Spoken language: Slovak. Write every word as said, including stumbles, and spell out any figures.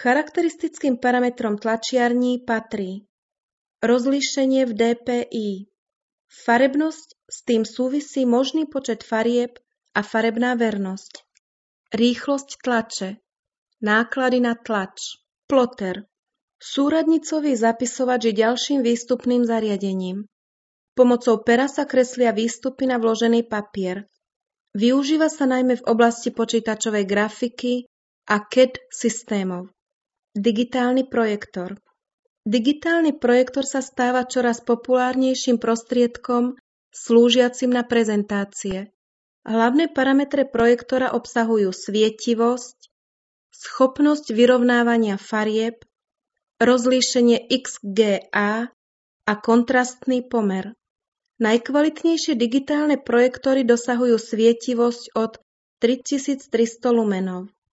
charakteristickým parametrom tlačiarní patrí rozlíšenie v dé pé í. Farebnosť, s tým súvisí možný počet farieb a farebná vernosť. Rýchlosť tlače, náklady na tlač, ploter, súradnicový zapisovač je ďalším výstupným zariadením. Pomocou pera sa kreslia výstupy na vložený papier. Využíva sa najmä v oblasti počítačovej grafiky a cé á dé systémov. Digitálny projektor. Digitálny projektor sa stáva čoraz populárnejším prostriedkom slúžiacim na prezentácie. Hlavné parametre projektora obsahujú svietivosť, schopnosť vyrovnávania farieb, rozlíšenie iks gé á a kontrastný pomer. Najkvalitnejšie digitálne projektory dosahujú svietivosť od tritisíctristo lumenov.